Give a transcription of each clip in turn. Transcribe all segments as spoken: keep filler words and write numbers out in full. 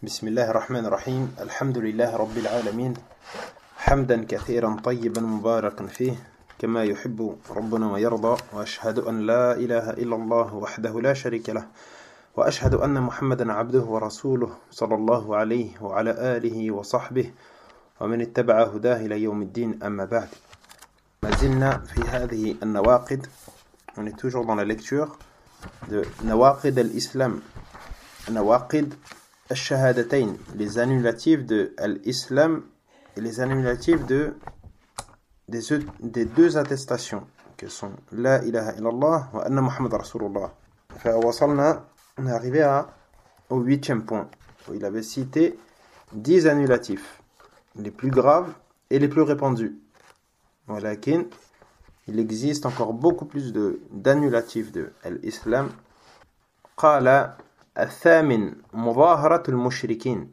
بسم الله الرحمن الرحيم. الحمد لله رب العالمين، حمدا كثيرا طيبا مباركا فيه كما يحب ربنا ويرضى، وأشهد أن لا إله إلا الله وحده لا شريك له، وأشهد أن محمدا عبده ورسوله صلى الله عليه وعلى آله وصحبه ومن اتبع هداه إلى يوم الدين. أما بعد، ما زلنا في هذه النواقد. On est toujours dans la lecture de Nawaqid al-Islam, Nawaqid al-Shahadatayn, les annulatifs de l'Islam et les annulatifs de, des, des deux attestations que sont La ilaha illallah wa anna Muhammad Rasulullah. Wasalna, on est arrivé à, au huitième point où il avait cité dix annulatifs, les plus graves et les plus répandus. Walakin, il existe encore beaucoup plus de, d'annulatifs de l'Islam. قال الثامن مظاهرة المشركين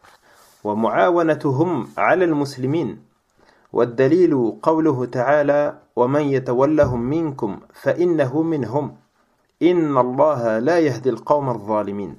ومعاونتهم على المسلمين، والدليل قوله تعالى ومن يتولهم منكم فإنه منهم إن الله لا يهدي القوم الظالمين.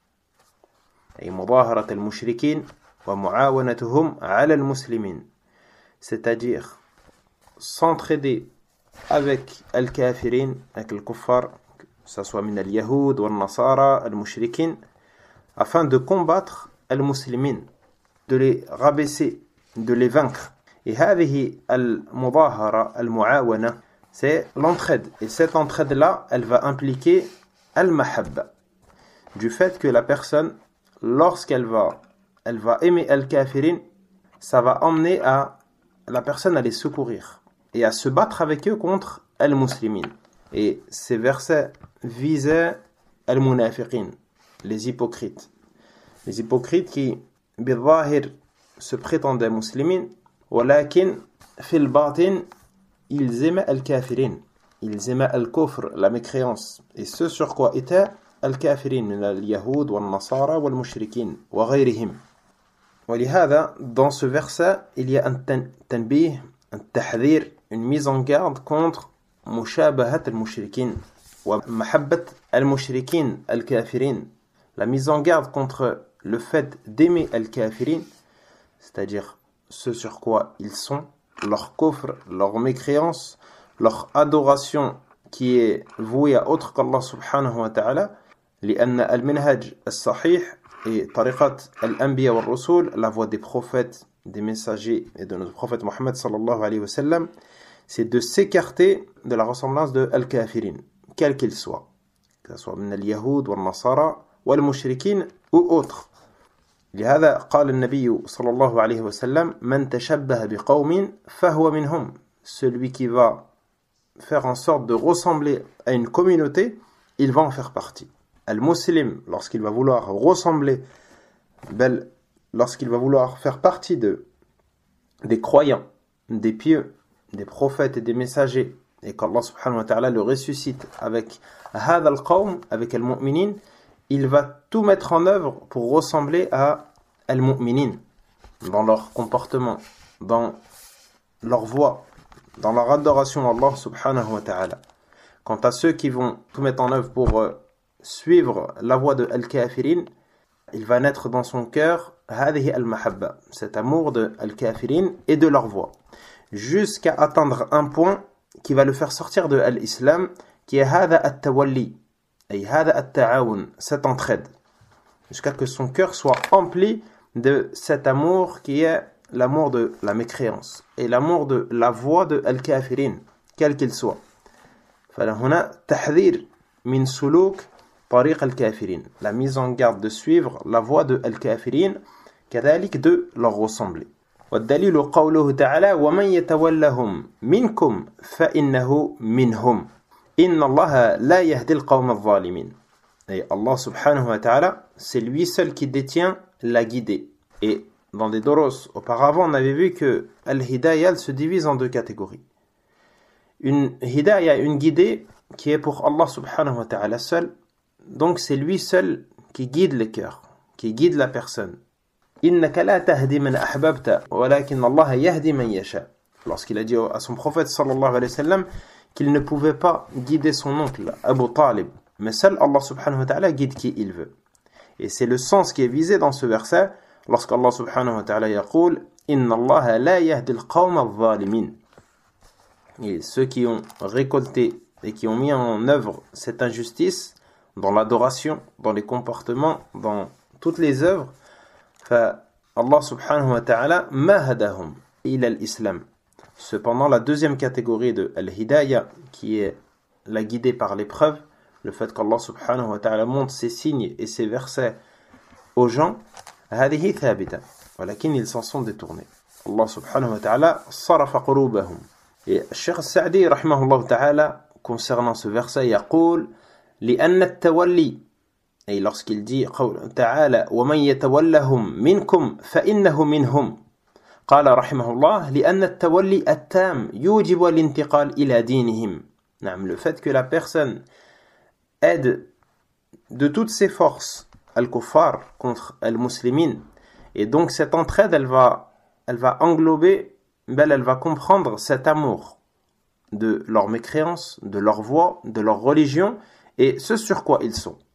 أي مظاهرة المشركين ومعاونتهم على المسلمين، c'est-à-dire s'entraider avec al-kafirin, avec le kuffar, que ce soit min al-yahoud ou al-nasara, al-mushrikin, afin de combattre al-muslimin, de les rabaisser, de les vaincre. Et هذه المظاهرة المعاونة, c'est l'entraide. Et cette entraide-là, elle va impliquer al-mahabba, du fait que la personne, lorsqu'elle va, elle va aimer al-kafirin, ça va emmener à la personne à les secourir et à se battre avec eux contre al-muslimin. Et ces versets visaient al-munafiqin, les hypocrites. Les hypocrites qui, bil-zahir, se prétendaient muslimin, walakin, fil batin, ils aimaient al-kafirin. Ils aimaient al-kufr, la mécréance. Et ce sur quoi étaient al-kafirin, min al-yahoud, wal-nasara, wal-mushrikin, wa ghayrihim. ولهذا, dans ce verset, il y a un tanbih, un tahdhir, une mise en garde contre mushabahat al-mushrikin wa mahabbat al-mushrikin al-kafirin, la mise en garde contre le fait d'aimer al-kafirin, c'est-à-dire ce sur quoi ils sont, leur kufr, leur mécréance, leur adoration qui est vouée à autre qu'Allah subhanahu wa ta'ala, لأن المنهج الصحيح et tariqat al-anbiya wa al-rusul, la voie des prophètes, des messagers et de notre prophète Mohammed sallallahu alayhi wa sallam, c'est de s'écarter de la ressemblance de al-kafirin, quel qu'il soit, que ce soit min al-yahoud wa al-nasara wa al-mushrikin ou autres. لهذا قال النبي صلى الله عليه وسلم من تشبه بقوم فهو منهم, celui qui va faire en sorte de ressembler à une communauté, il va en faire partie. Al-Muslim, lorsqu'il va vouloir ressembler, bel, lorsqu'il va vouloir faire partie de, des croyants, des pieux, des prophètes et des messagers, et qu'Allah subhanahu wa ta'ala le ressuscite avec hadha al-qawm, avec al-mu'minin, il va tout mettre en œuvre pour ressembler à al-mu'minin, dans leur comportement, dans leur voix, dans leur adoration à Allah subhanahu wa ta'ala. Quant à ceux qui vont tout mettre en œuvre pour euh, suivre la voie de al-kafirin, il va naître dans son cœur hadihi al-mahabba, cet amour de al-kafirin et de leur voie, jusqu'à atteindre un point qui va le faire sortir de l'islam, qui est hada at-tawalli, et hada at-ta'awun, cette entraide, jusqu'à que son cœur soit empli de cet amour qui est l'amour de la mécréance et l'amour de la voie de al-kafirin, quel qu'il soit. فهنا تحذير من سلوك طريق الكافرين, la mise en garde de suivre la voie de al-kafirin, كذلك de leur ressembler. والدليل قوله تعالى ومن يتولهم منكم فإنه منهم إن الله لا يهدي القوم الظالمين. Et Allah subhanahu wa ta'ala, c'est lui seul qui détient la guidée. Et dans des doros auparavant, on avait vu que al-hidayah se divise en deux catégories. Une hidayah, une guidée qui est pour Allah subhanahu wa ta'ala seul. Donc c'est lui seul qui guide le cœur, qui guide la personne. Innaka la tahdi man ahbabta, walakin Allah yahdi man yasha. Lorsqu'il a dit à son prophète sallallahu alayhi wa sallam qu'il ne pouvait pas guider son oncle Abu Talib, mais seul Allah subhanahu wa ta'ala guide qui il veut. Et c'est le sens qui est visé dans ce verset lorsqu'Allah subhanahu wa ta'ala yaqul Inna Allah la yahdi al-qawm al-zalimin. Et ceux qui ont récolté et qui ont mis en œuvre cette injustice dans l'adoration, dans les comportements, dans toutes les œuvres, fa Allah subhanahu wa ta'ala ma hadahum ila al-islam. Cependant, la deuxième catégorie de al-hidayah, qui est la guidée par l'épreuve, le fait qu'Allah subhanahu wa ta'ala montre ses signes et ses versets aux gens, هذه ثابتة ولكن ils s'en sont détournés. Allah subhanahu wa ta'ala صرف قلوبهم. Et Cheikh Sa'di rahimahullah ta'ala concernant ce verset يقول لأن التولي, et lorsqu'il dit تعالى ومن يتولهم منكم فإنه منهم, قال رحمه الله لأن التولي التام يوجب الانتقال إلى دينهم. نعم, le fait que la personne aide de toutes ses forces al-kuffar contre al-muslimin, et donc cette entraide elle va, elle va englober, ben, elle va comprendre cet amour de leur mécréance, de leur voie, de leur religion et ce sur quoi ils sont.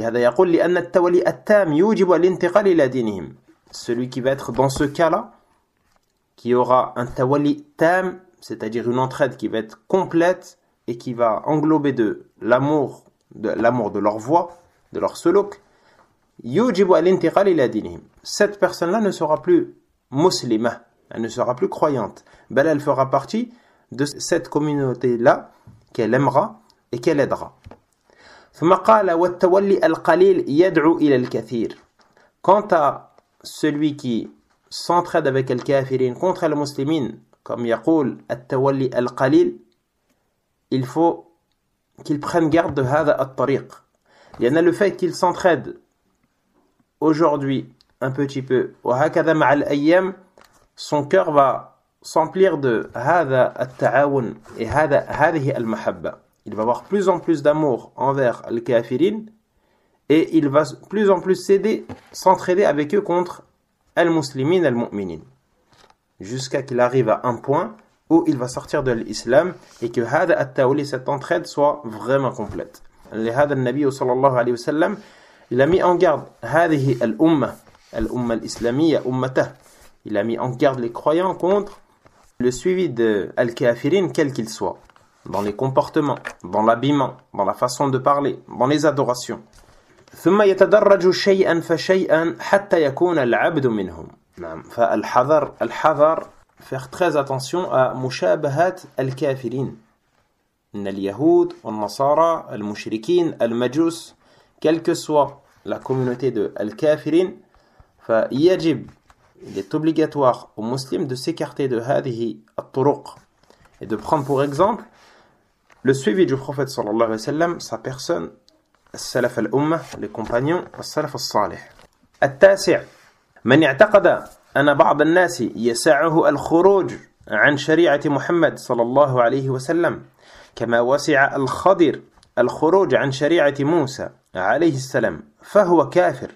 Celui qui va être dans ce cas-là, qui aura un tawali tam, c'est-à-dire une entraide qui va être complète et qui va englober de l'amour de l'amour de leur voie, de leur suluk, yujibu al-intiqal ila dinihim. Cette personne-là ne sera plus muslima, elle ne sera plus croyante, mais elle fera partie de cette communauté-là qu'elle aimera et qu'elle aidera. ثم قال والتولي القليل يدعو إلى الكثير. Quant à celui qui s'entraide avec al-kafirin contre al-muslimin, comme يقول التولي القليل, il faut qu'il prenne garde de هذا الطريق. Il y en a le fait qu'il s'entraide aujourd'hui un petit peu, وهكذا مع الأيام, son cœur va s'emplir de هذا التعاون et هذا هذه المحبة. Il va avoir plus en plus d'amour envers les kafirin et il va plus en plus s'aider, s'entraider avec eux contre al-muslimin, al-mu'minin, jusqu'à qu'il arrive à un point où il va sortir de l'islam et que hada at-tawli, cette entraide, soit vraiment complète. لهذا النبي صلى الله عليه وسلم, il a mis en garde هذه الأمة الأمة الإسلامية أمته, il a mis en garde les croyants contre le suivi de al-kafirin, quel qu'il soit, dans les comportements, dans l'habillement, dans la façon de parler, dans les adorations. ثم يتدرج شيئا فشيئا حتى يكون العبد منهم. نعم, فالحذر الحذر faire très attention à mushabahat al-kafirin. Al-Yahud, al-Nasara, al-Mushrikin, al-Majus, quelle que soit la communauté de al-kafirin, فيجب, il est obligatoire aux musulmans de s'écarter de هذه الطرق et de prendre pour exemple le suivi du prophète sallallahu alayhi wa sallam, sa personne, السلف الأمة, les compagnons, السلف الصالح. التاسع, من اعتقد أن بعض الناس يسعه الخروج عن شريعة محمد صلى الله عليه وسلم كما وسع الخضر الخروج عن شريعة موسى عليه السلام فهو كافر.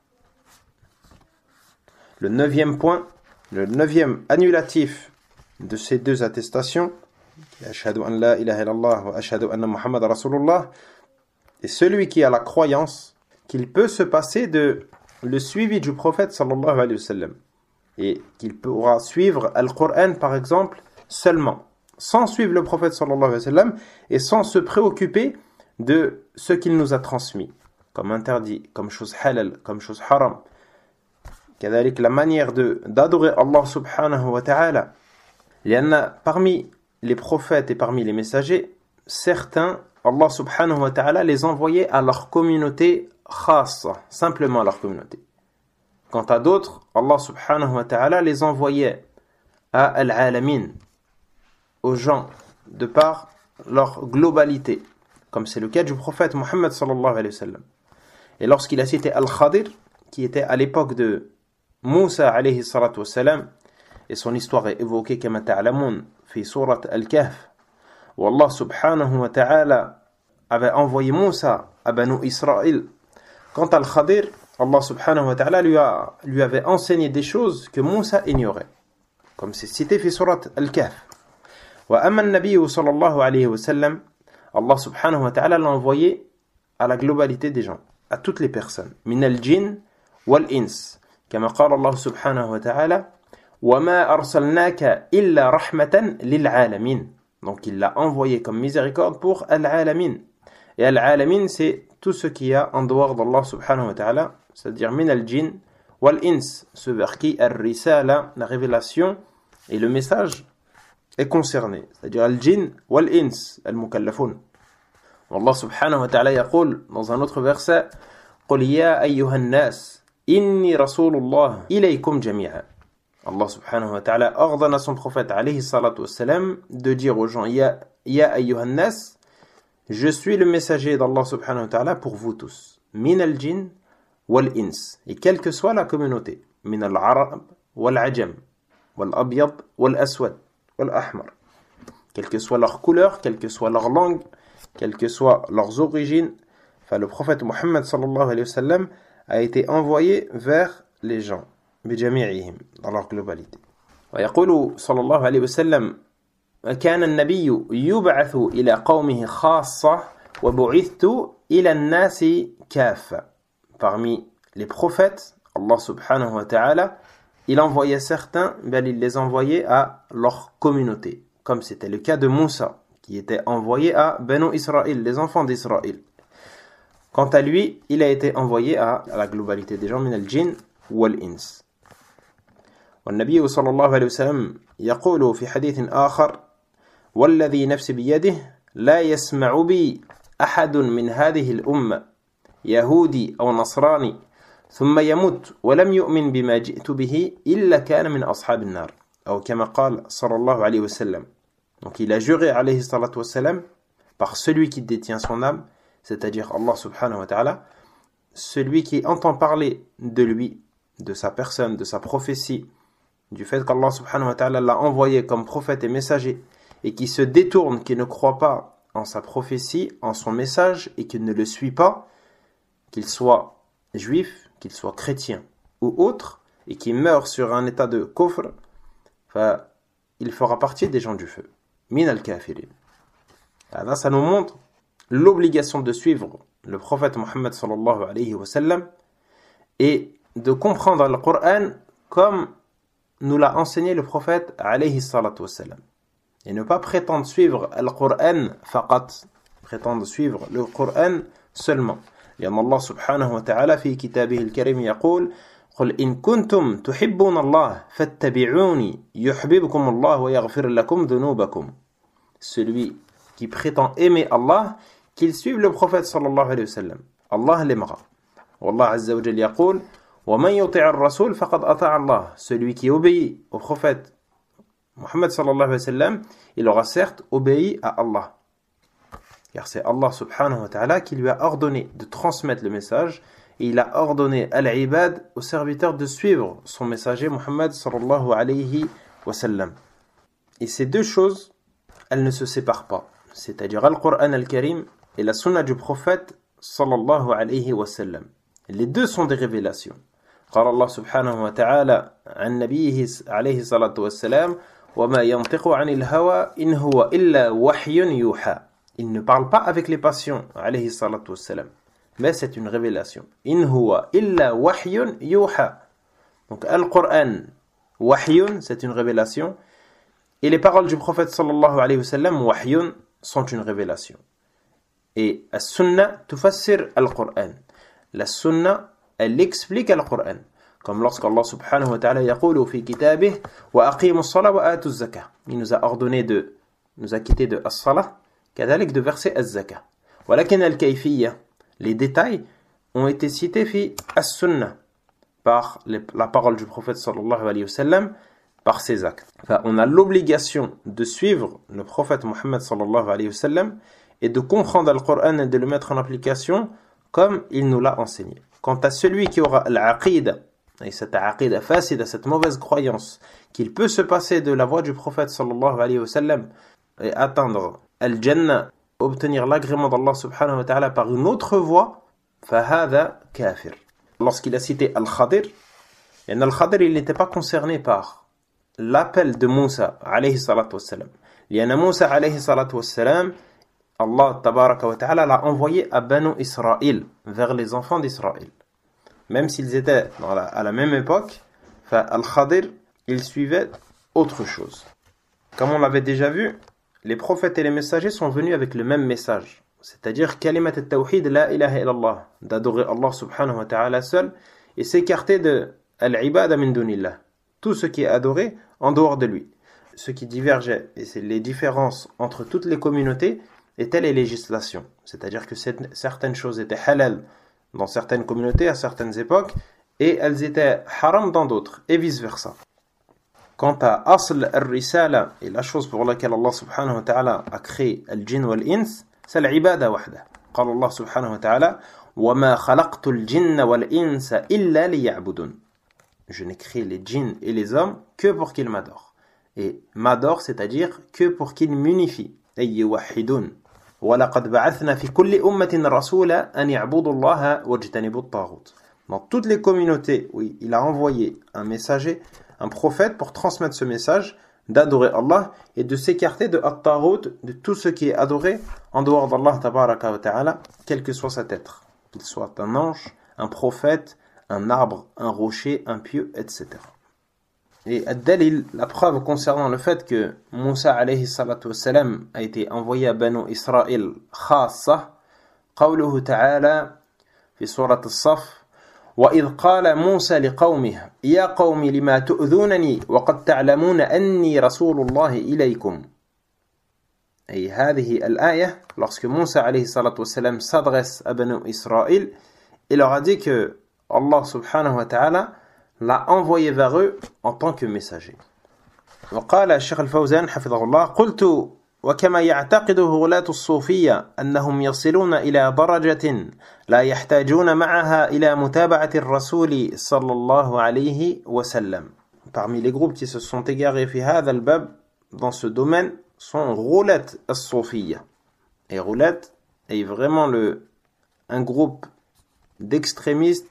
Le neuvième point, le neuvième annulatif de ces deux attestations, Ashhadu an la ilaha illallah wa ashhadu anna Muhammad rasulullah, est celui qui a la croyance qu'il peut se passer de le suivi du prophète sallallahu alayhi wa sallam et qu'il pourra suivre Al-Qur'an par exemple seulement, sans suivre le prophète sallallahu alayhi wa sallam et sans se préoccuper de ce qu'il nous a transmis comme interdit, comme chose halal, comme chose haram. كذلك la manière de d'adorer Allah subhanahu wa ta'ala. Il y en a parmi les prophètes et parmi les messagers, certains, Allah subhanahu wa ta'ala les envoyait à leur communauté khassa, simplement à leur communauté. Quant à d'autres, Allah subhanahu wa ta'ala les envoyait à al-alamin, aux gens, de par leur globalité, comme c'est le cas du prophète Muhammad sallallahu alayhi wa sallam. Et lorsqu'il a cité Al-Khadir, qui était à l'époque de Moussa alayhi salatu wa salam, et son histoire est évoquée comme ta'lamoun fi surat Al-Kahf, où Allah subhanahu wa ta'ala avait envoyé Moussa à Banu Israël. Quant à Al-Khadir, Allah subhanahu wa ta'ala lui, a, lui avait enseigné des choses que Moussa ignorait, comme c'est cité fi surat Al-Kahf. Wa amma an-nabiy sallallahu alayhi wa sallam, Allah subhanahu wa ta'ala l'a envoyé à la globalité des gens. à toutes les personnes. Min al-jinn wal-ins. Kama qala Allah subhanahu wa ta'ala wa ma arsalnaka illa rahmatan lil-alamin. Donc il l'a envoyé comme miséricorde pour al-alamin. Et al-alamin, c'est tout ce qu'il y a en dehors d'Allah subhanahu wa ta'ala, c'est-à-dire min al-jinn wal-ins, ce vers qui ar-risala, la révélation et le message est concerné, c'est-à-dire al-jinn wal-ins, al-mukallafun. Allah subhanahu wa ta'ala yaqul dans un autre verset قل يا أيها الناس إني رسول الله إليكم جميعا. Allah subhanahu wa ta'ala ordonne à son prophète alayhi salatu wassalam de dire aux gens Ya, ya ayyuhan nas, je suis le messager d'Allah subhanahu wa ta'ala pour vous tous. Min al-jinn wal-ins. Et quelle que soit la communauté. Min al-arab wal-ajam wal-abyad wal-aswad wal-ahmar. Quelle que soit leur couleur, quelle que soit leur langue, quelles que soient leurs origines, enfin, le prophète Muhammad sallallahu alayhi wa sallam a été envoyé vers les gens, bijami'ihim, dans leur globalité. ويقول صلى الله عليه وسلم كان النبي يبعث إلى قومه خاصة وبعثت إلى الناس كافة. Parmi les prophètes, Allah subhanahu wa ta'ala, il envoyait certains, ben il les envoyait à leur communauté, comme c'était le cas de Moussa, qui était envoyé à Banu Israël, les enfants d'Israël. Quant à lui, il a été envoyé à la globalité des gens, min al-jinn wal-ins. والنبي صلى الله عليه وسلم يقول في حديث آخر والذي نفسي بيده لا يسمع بي أحد من هذه الأمة يهودي أو نصراني ثم يموت ولم يؤمن بما جئت به إلا كان من أصحاب النار أو كما قال صلى الله عليه وسلم. Donc il a juré alayhi salatu wassalam par celui qui détient son âme, c'est-à-dire Allah subhanahu wa ta'ala, celui qui entend parler de lui, de sa personne, de sa prophétie, du fait qu'Allah subhanahu wa ta'ala l'a envoyé comme prophète et messager, et qui se détourne, qui ne croit pas en sa prophétie, en son message, et qui ne le suit pas, qu'il soit juif, qu'il soit chrétien ou autre, et qui meurt sur un état de kufr, il fera partie des gens du feu. Min al-kafirin. Là, ça nous montre l'obligation de suivre le prophète Muhammad sallallahu alayhi wa sallam et de comprendre le Coran comme nous l'a enseigné le prophète alayhi salatu wa sallam. Et ne pas prétendre suivre le Coran faqat, prétendre suivre le Coran seulement. لأن الله سبحانه وتعالى في كتابه الكريم يقول قل إن كنتم تحبون الله فاتبعوني يحببكم الله ويغفر لكم ذنوبكم. Celui qui prétend aimer Allah, qu'il suive le prophète sallallahu alayhi wa sallam. Allah l'aimera. Wallah azza wa jalla yaqul ومن يطع الرسول فقد أطاع الله. Celui qui obéit au prophète Muhammad sallallahu alayhi wa sallam, il aura certes obéi à Allah. Car c'est Allah subhanahu wa ta'ala qui lui a ordonné de transmettre le message et il a ordonné à l'ibad, aux serviteurs, de suivre son messager Muhammad sallallahu alayhi wa sallam. Et ces deux choses, elles ne se séparent pas. C'est-à-dire Al-Qur'an al-Karim et la sunna du prophète sallallahu alayhi wa sallam. Les deux sont des révélations. قال الله سبحانه وتعالى عن نبيه عليه الصلاة والسلام وما ينطق عن الهوى إن هو إلا وحي يوحى. Il ne parle pas avec les passions, alayhi salatu wassalam. Mais c'est une révélation. In huwa illa wahyun yuha. Donc, Al-Qur'an, wahyun, c'est une révélation. Et les paroles du prophète sallallahu alayhi wa sallam, wahyun, sont une révélation. Et As-Sunnah tufassir Al-Qur'an. La Sunnah, elle explique Al-Qur'an. Comme lorsqu'Allah subhanahu wa ta'ala yaqulu fi kitabih wa aqimu as-salah wa atu az-zakah. Il nous a ordonné de nous acquitter de as-salah, كذلك de verser az-zakah. ولكن الكيفية, les détails ont été cités fi as-sunnah par les, la parole du prophète sallallahu alayhi wa sallam, par ses actes. Enfin, on a l'obligation de suivre le prophète Muhammad sallallahu alayhi wa sallam et de comprendre le Coran et de le mettre en application comme il nous l'a enseigné. Quant à celui qui aura l'aqida, et cette aqida fasida, cette mauvaise croyance, qu'il peut se passer de la voie du prophète sallallahu alayhi wa sallam et atteindre Al-Jannah, obtenir l'agrément d'Allah subhanahu wa ta'ala par une autre voie, فَهَذَا كَافِرٌ. Lorsqu'il a cité Al-Khadir, et Al-Khadir, il n'était pas concerné par l'appel de Moussa alayhi salatu wassalam. لأن Moussa alayhi salatu wassalam, Allah tabaraka wa ta'ala l'a envoyé à Banu Israël, vers les enfants d'Israël. Même s'ils étaient dans la, à la même époque, Al-Khadir, ils suivaient autre chose. Comme on l'avait déjà vu, les prophètes et les messagers sont venus avec le même message. C'est-à-dire kalimat al-tawhid la ilaha illallah, d'adorer Allah subhanahu wa ta'ala seul et s'écarter de al-ibada min dunillah, tout ce qui est adoré en dehors de lui. Ce qui divergeait, et c'est les différences entre toutes les communautés, étaient les législations. C'est-à-dire que certaines choses étaient halal dans certaines communautés à certaines époques et elles étaient haram dans d'autres, et vice-versa. Quant à asl al-risala, et la chose pour laquelle Allah subhanahu wa ta'ala a créé al-jinn wal-ins, c'est l'ibada wahda. قال Allah subhanahu wa ta'ala وَمَا خَلَقْتُ الْجِنَّ وَالْإِنسَ إِلَّا لِيَعْبُدُونَ. Je n'ai créé les djinns et les hommes que pour qu'ils m'adorent. Et m'adorent, c'est-à-dire que pour qu'ils m'unifient. أي يوحدون. وَلَقَدْ بَعَثْنَا فِي كُلِّ أُمَّةٍ رَسُولًا أَنْ يَعْبُدُوا اللَّهَ وَاجْتَنِبُوا الطَّاغُوتَ. Dans toutes les communautés, oui, il a envoyé un messager, un prophète pour transmettre ce message d'adorer Allah et de s'écarter de at-taghut, de tout ce qui est adoré en dehors d'Allah tabaraka wa ta'ala, quel que soit cet être, qu'il soit un ange, un prophète, un arbre, un rocher, un pieu, et cetera. Et ad-dalil, la preuve concernant le fait que Moussa alayhi salatu wassalam a été envoyé à Banu Israël khassa, qawluhu ta'ala fi surat as-Saf, وإذ قال موسى لقومه يا قوم لما تؤذونني وقد تعلمون أني رسول الله إليكم. أي هذه الآية, lorsque Moussa alayhi salatu wassalam s'adresse à Banu Israël, il leur a dit que Allah subhanahu wa ta'ala l'a envoyé vers eux en tant que messager. وقال الشيخ الفوزان حفظه الله قلت وكما يعتقده غلاة الصوفية أنهم يصلون إلى درجة لا يحتاجون معها إلى متابعة الرسول صلى الله عليه وسلم. Parmi les groupes qui se sont égarés في هذا الباب dans ce domaine sont غلاة الصوفية. Et غلاة est vraiment le, un groupe d'extrémistes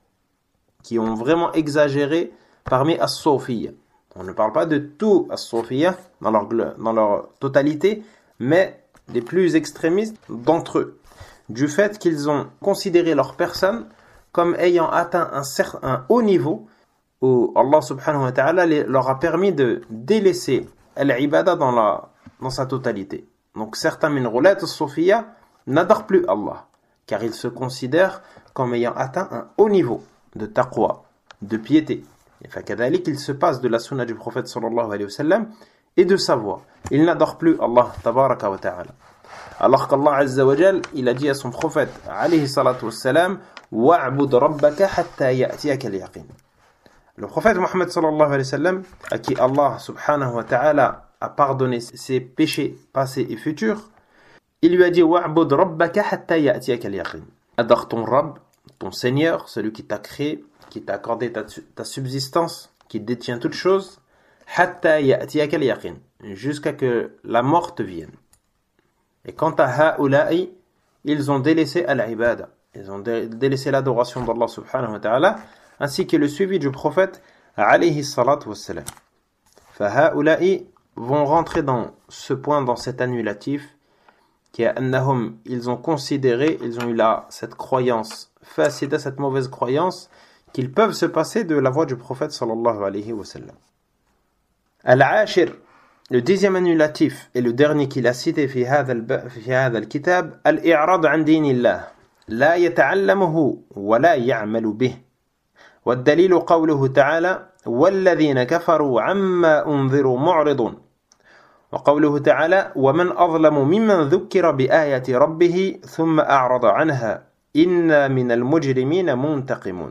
qui ont vraiment exagéré parmi as-Sofiya. On ne parle pas de tout as-Sofiya dans leur, dans leur totalité, mais les plus extrémistes d'entre eux, du fait qu'ils ont considéré leur personne comme ayant atteint un, certain, un haut niveau où Allah subhanahu wa ta'ala leur a permis de délaisser l'ibada dans, la, dans sa totalité. Donc certains min ghulat as-Sofiya n'adorent plus Allah, car ils se considèrent comme ayant atteint un haut niveau de taqwa, de piété. فكذلك il se passe de la sunna du prophète sallallahu alayhi wa sallam et de sa voix. Il n'adore plus Allah tabaraka wa ta'ala. Alors qu'Allah azza wa jal, il a dit à son prophète alayhi salatu wa salam wa'bud rabbaka hatta ya'tiyaka al-yaqin. Le prophète Mohammed sallallahu alayhi wa sallam, à qui Allah subhanahu wa ta'ala a pardonné ses péchés passés et futurs, il lui a dit wa'bud rabbaka hatta ya'tiyaka al-yaqin. Adore ton Rabb, ton Seigneur, celui qui t'a créé, qui t'a accordé ta, ta subsistance, qui détient toutes choses, hatta ya'tiyaka al-yaqin, jusqu'à que la mort te vienne. Et quant à ha'ula'i, ils ont délaissé al-ibada, ils ont délaissé l'adoration d'Allah subhanahu wa ta'ala, ainsi que le suivi du prophète alayhi salatu wassalam. Fa ha'ula'i vont rentrer dans ce point, dans cet annulatif, qui est annahum, ils ont considéré, ils ont eu là cette croyance, fasida, cette mauvaise croyance, qu'ils peuvent se passer de la voix du prophète sallallahu alayhi wa sallam. Al-Ashir, le dixième annulatif et le dernier qu'il a cité في هذا في هذا الكتاب الإعراض عن دين الله لا يتعلمه ولا يعمل به والدليل قوله تعالى والذين كفروا عما أنذروا معرضون وقوله تعالى ومن أظلم ممن ذكر بآية ربه ثم أعرض عنها إنا من المجرمين منتقمون.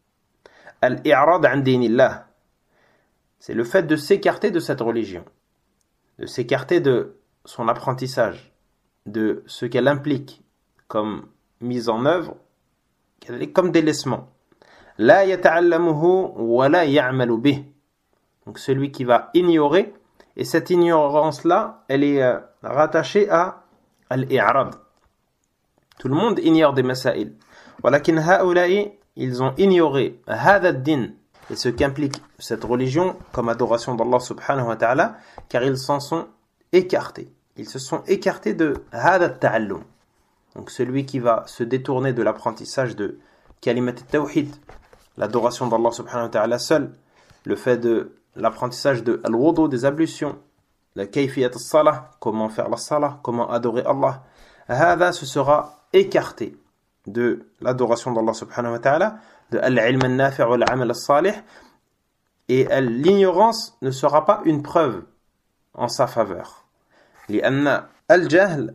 Al-i'rad an dinillah, c'est le fait de s'écarter de cette religion, de s'écarter de son apprentissage, de ce qu'elle implique comme mise en œuvre, comme délaissement. La yata'allamuhu wa la ya'malu bih. Donc celui qui va ignorer, et cette ignorance-là, elle est euh, rattachée à al-i'rad. Tout le monde ignore des masaïl. Walakin ha'ula'i, ils ont ignoré hada ad-din et ce qu'implique cette religion comme adoration d'Allah subhanahu wa ta'ala, car ils s'en sont écartés. ils se sont écartés de hada at-ta'allum. Donc celui qui va se détourner de l'apprentissage de kalimat at-tawhid, l'adoration d'Allah subhanahu wa ta'ala seul, le fait de l'apprentissage de al-wudu, des ablutions, la kayfiyat as-salah, comment faire la salah, comment adorer Allah, hada se sera écarté de l'adoration d'Allah subhanahu wa ta'ala, de al-ilm al-nafi' wa al-amal al-salih, et l'ignorance ne sera pas une preuve en sa faveur. لأن الجهل,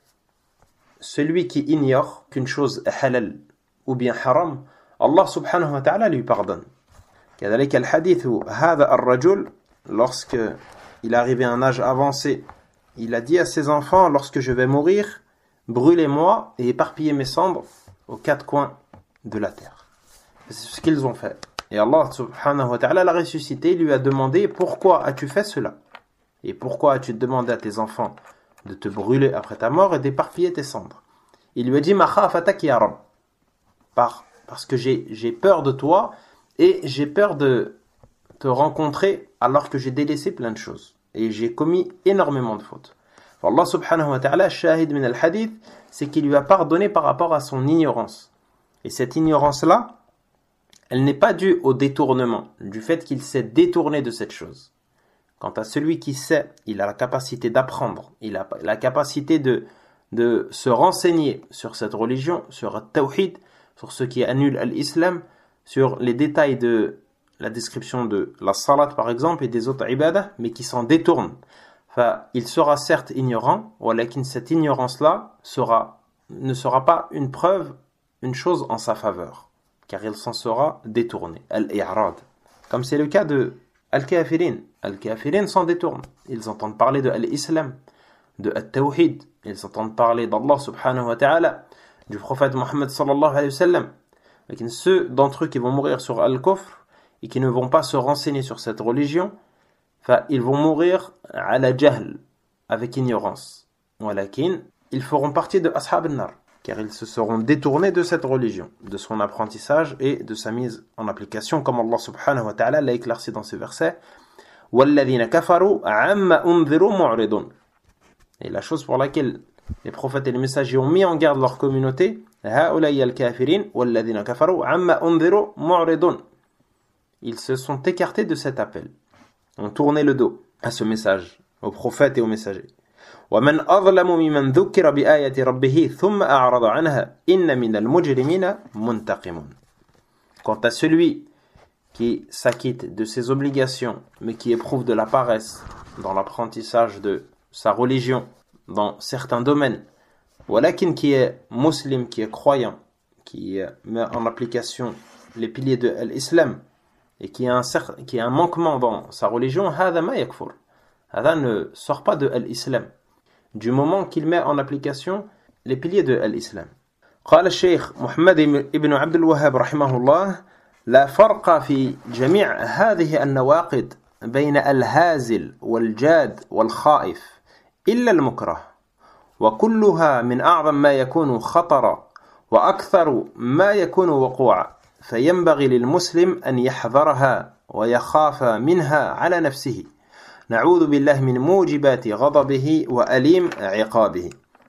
celui qui ignore qu'une chose est halal ou bien haram, Allah subhanahu wa ta'ala lui pardonne. كذلك الحديث هذا الرجل, lorsque il est arrivé à un âge avancé, il a dit à ses enfants, lorsque je vais mourir, brûlez-moi et éparpillez mes cendres aux quatre coins de la terre. C'est ce qu'ils ont fait. Et Allah subhanahu wa ta'ala l'a ressuscité, il lui a demandé, pourquoi as-tu fait cela? Et pourquoi as-tu demandé à tes enfants de te brûler après ta mort et d'éparpiller tes cendres? Il lui a dit, makhafatak ya Rabb, Par, parce que j'ai, j'ai peur de toi et j'ai peur de te rencontrer alors que j'ai délaissé plein de choses. Et j'ai commis énormément de fautes. Allah subhanahu wa ta'ala, shahid min al-hadith, c'est qu'il lui a pardonné par rapport à son ignorance. Et cette ignorance-là, elle n'est pas due au détournement, du fait qu'il s'est détourné de cette chose. Quant à celui qui sait, il a la capacité d'apprendre, il a la capacité de, de se renseigner sur cette religion, sur le tawhid, sur ce qui annule l'islam, sur les détails de la description de la salat par exemple et des autres ibadah, mais qui s'en détournent. Enfin, il sera certes ignorant, mais cette ignorance-là sera, ne sera pas une preuve, une chose en sa faveur, car il s'en sera détourné. Al-i'rad. Comme c'est le cas de Al-Kafirin. Al-Kafirin s'en détournent. Ils entendent parler de l'islam, de At-Tawhid. Ils entendent parler d'Allah subhanahu wa ta'ala, du prophète Mohammed sallallahu alayhi wa sallam. Mais ceux d'entre eux qui vont mourir sur Al-Kufr et qui ne vont pas se renseigner sur cette religion, enfin, ils vont mourir à la jahl, avec ignorance. Walakin, ils feront partie de Ashab al-Nar, car ils se seront détournés de cette religion, de son apprentissage et de sa mise en application, comme Allah subhanahu wa ta'ala l'a éclairci dans ce verset. وَالَّذِينَ كَفَرُوا عَمَّ أُنذِرُوا مُعْرِضُونَ. Et la chose pour laquelle les prophètes et les messagers ont mis en garde leur communauté, هَؤُلَاءِ الْكَافِرِينَ وَالَّذِينَ كَفَرُوا عَمَّ أُنذِرُوا مُعْرِضُونَ. Ils se sont écartés de cet appel, ont tourné le dos à ce message, aux prophètes et aux messagers. وَمَنْ أَظْلَمُ مِمَنْ ذُكِّرَ بِآيَةِ رَبِّهِ ثُمَّ أَعْرَضَ عَنْهَا إِنَّ مِنَ الْمُجْرِمِينَ مُنْتَقِمٌ. Quant à celui qui s'acquitte de ses obligations, mais qui éprouve de la paresse dans l'apprentissage de sa religion, dans certains domaines, walakin qui est musulman, qui est croyant, qui met en application les piliers de l'islam, et qui a un, certain, qui a un manquement dans sa religion, هذا ما يكفر. هذا ne sort pas de l'islam, du moment qu'il met en application les piliers de l'islam. قال الشيخ محمد ابن عبد الوهاب رحمه الله: لا فرق في جميع هذه النواقض بين الهازل والجاد والخائف إلا المكره، وكلها من أعظم ما يكون خطرا وأكثر ما يكون وقوعا، فينبغي للمسلم أن يحذرها ويخاف منها على نفسه. نعوذ بالله من موجبات غضبه وأليم عقابه.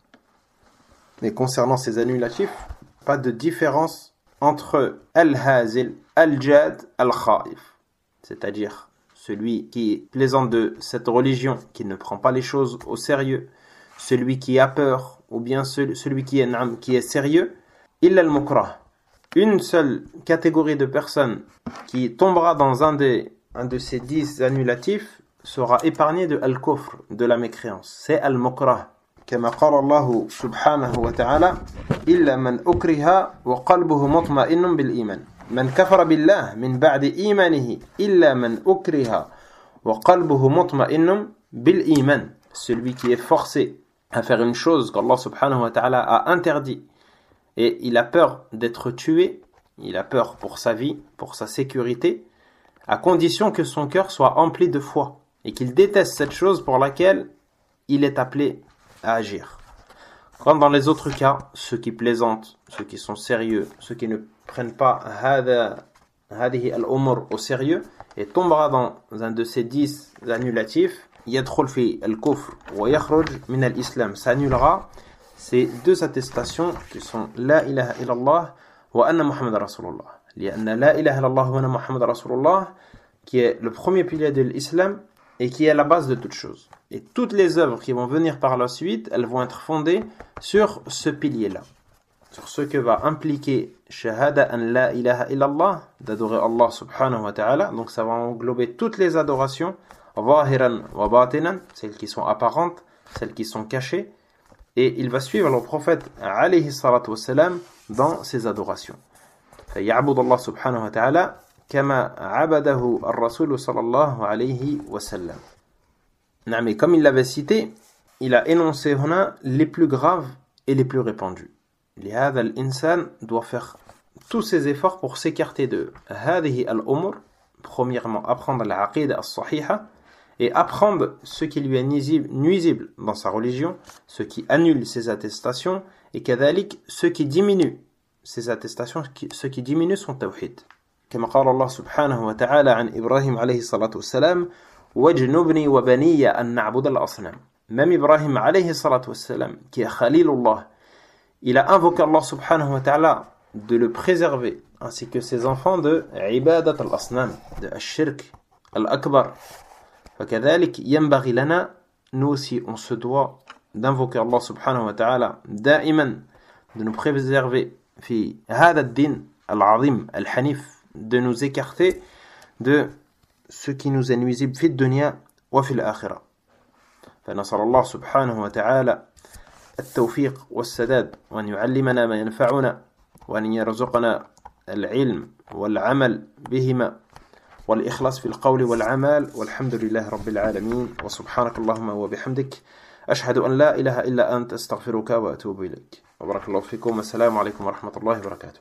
Mais concernant ces annulatifs, pas de différence entre al-hazil, al-jad, al-khaif, c'est-à-dire celui qui plaisante de cette religion, qui ne prend pas les choses au sérieux, celui qui a peur, ou bien celui qui est, qui est sérieux, illa al-mukrah. Une seule catégorie de personnes qui tombera dans un, des, un de ces dix annulatifs sera épargnée de al-kufr, de la mécréance. C'est al-mukrah. كما قال الله سبحانه وتعالى: إلا من أكره وقلبه مطمئن بالإيمان من كفر بالله من بعد إيمانه إلا من أكره وقلبه مطمئن بالإيمان. Celui qui est forcé à faire une chose qu'Allah subhanahu wa ta'ala a interdit et il a peur d'être tué, il a peur pour sa vie, pour sa sécurité, à condition que son cœur soit empli de foi et qu'il déteste cette chose pour laquelle il est appelé à agir. Quand dans les autres cas, ceux qui plaisantent, ceux qui sont sérieux, ceux qui ne prennent pas hadihi al-umur au sérieux, et tombera dans un de ces dix annulatifs, يدخل في الكفر ويخرج من الإسلام s'annulera ces deux attestations qui sont لا إله إلا الله وأن محمد رسول الله لأن لا إله إلا الله وأن محمد رسول الله qui est le premier pilier de l'islam et qui est la base de toute chose. Et toutes les œuvres qui vont venir par la suite, elles vont être fondées sur ce pilier-là, sur ce que va impliquer shahada an la ilaha illallah, d'adorer Allah subhanahu wa ta'ala. Donc ça va englober toutes les adorations, zahiran wa batinan, celles qui sont apparentes, celles qui sont cachées, et il va suivre le prophète alayhi salatu wassalam dans ses adorations. فيعبد الله سبحانه وتعالى كما عبده الرسول صلى الله عليه وسلم. Non, mais comme il l'avait cité, il a énoncé huna les plus graves et les plus répandus. لهذا الإنسان doit faire tous ses efforts pour s'écarter de هذه الأمور. Premièrement, apprendre la aqida as-sahiha et apprendre ce qui lui est nuisible dans sa religion, ce qui annule ses attestations, et كذلك ce qui diminue ses attestations, ce qui diminue son tawhid. كما قال الله سبحانه وتعالى عن إبراهيم عليه الصلاة والسلام واجنبني وبني أن نعبد الأصنام. Même Ibrahim عليه الصلاة والسلام, qui est Khalilullah, il a invoqué Allah subhanahu wa ta'ala de le préserver, ainsi que ses enfants de ibadat al-asnam, de al-shirk al-akbar. فكذلك ينبغي لنا, nous aussi on se doit d'invoquer Allah subhanahu wa ta'ala دائما, de nous préserver في هذا الدين العظيم الحنيف, de nous écarter de ce qui nous est nuisible في الدنيا وفي الآخرة. فنسأل الله سبحانه وتعالى التوفيق والسداد وأن يعلمنا ما ينفعنا وأن يرزقنا العلم والعمل بهما والإخلاص في القول والعمل والحمد لله رب العالمين وسبحانك اللهم وبحمدك أشهد أن لا إله إلا أنت أستغفرك وأتوب إليك وبارك الله فيكم والسلام عليكم ورحمة الله وبركاته.